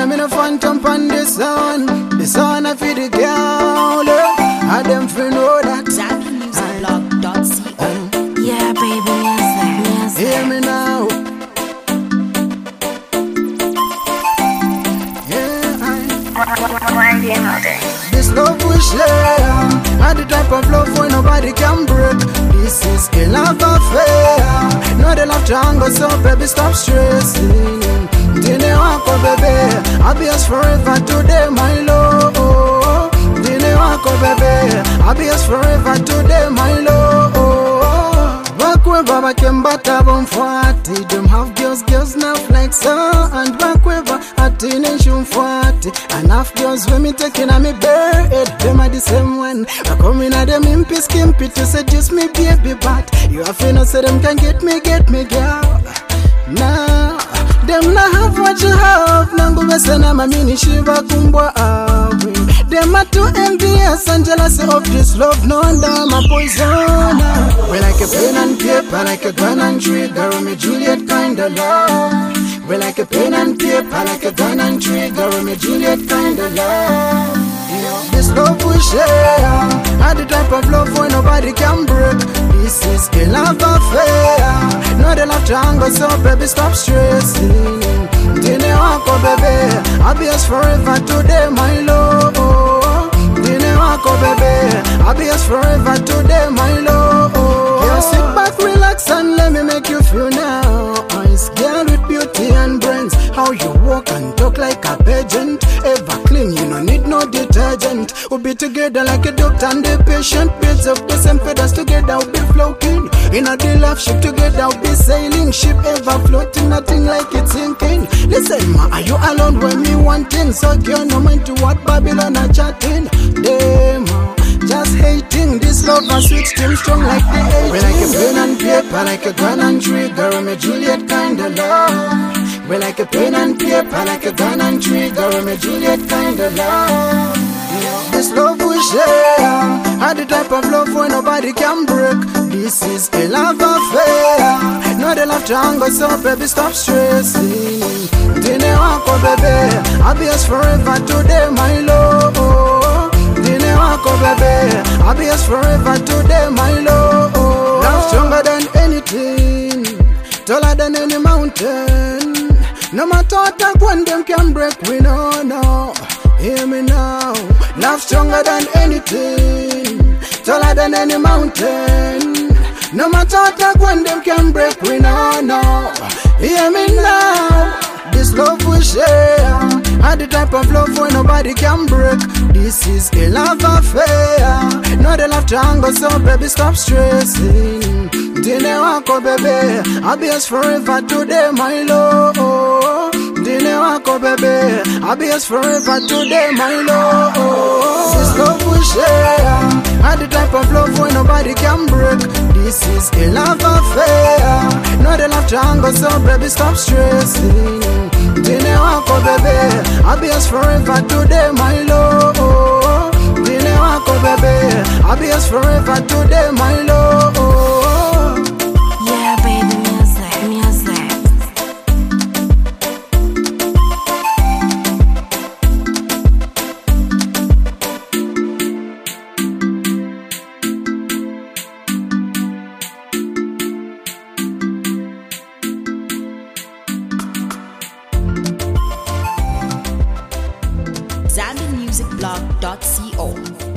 I'm in a phantom on the sun. The sun I feed the girl. I them feel know that. ZambianMusicBlog.co. Yeah, baby, music. Hear me now. This love we share, and the type of love where nobody can break. This is a love affair. No, the love triangle, so baby, stop stressing. Dine wako baby, I'll be yours forever today, my love. Dine wako baby, I'll be yours forever today, my love. Back when Baba came back up on 40, them have girls now like so. And back when a teenage 40, enough girls when me taking on me bed. Them are the same one. I come in at them impy skimpy to seduce me baby, but you have to say them can get me girl. Nah, them not have what you have. Nangu besena mamini shiva kumbwa awi. Them are too envious and jealous of this love. No wonder I'm a poison. We like a pen and paper, like a gun and trigger. Romeo Juliet kind of love. We like a pen and paper, like a gun and trigger. Romeo Juliet kind of love. This love we share, and the type of love where nobody can break. This is a love affair. No, the love triangle, so baby, stop stressing. Dine wako baby, I'll be yours forever today, my love. Dine wako baby, I'll be yours forever today, my love. Girl, sit back, relax, and let me make you feel now. Eyes, girl with beauty and brains. How you walk and talk like a pageant. Ever clean, you don't need no detergent. We'll be together like a doctor and a patient. Birds of the same feathers together, we'll be floating. In a the love ship together, we'll be sailing. Ship ever floating, nothing like it's sinking. Listen, ma, are you alone when me wanting? So girl, no mind to what Babylon are chatting. Damn, just hating this love and sweet steam strong like the 80s. We like a pen and paper, like a gun and trigger. Romeo Juliet kind of love. We like a pen and paper, like a gun and trigger. Romeo Juliet kind of love. This love we share, and the type of love where nobody can break. This is a love affair. No, the love triangle, so baby, stop stressing. Dine wako baby, I'll be yours forever today, my love. Dine wako baby, I'll be yours forever today, my love. Love stronger than anything, taller than any mountain. No matter what I want, them can break, we no. Hear me now. Love stronger than anything, taller than any mountain. No matter what I want, them can break, we no. Hear me now. This love we share, and the type of love where nobody can break. This is a love affair. No, the love triangle, so baby, stop stressing. Dine wako baby, I'll be yours forever today, my love. Dine wako baby, I'll be yours forever today, my love. This love we share, and the type of love where nobody can break. This is a love affair. No, the love triangle, so baby, stop stressing. Dine wako baby, I'll be yours forever today, my love. Dine wako baby, I'll be yours forever today, my love. Yeah, baby, music. ZambianMusicBlog.co.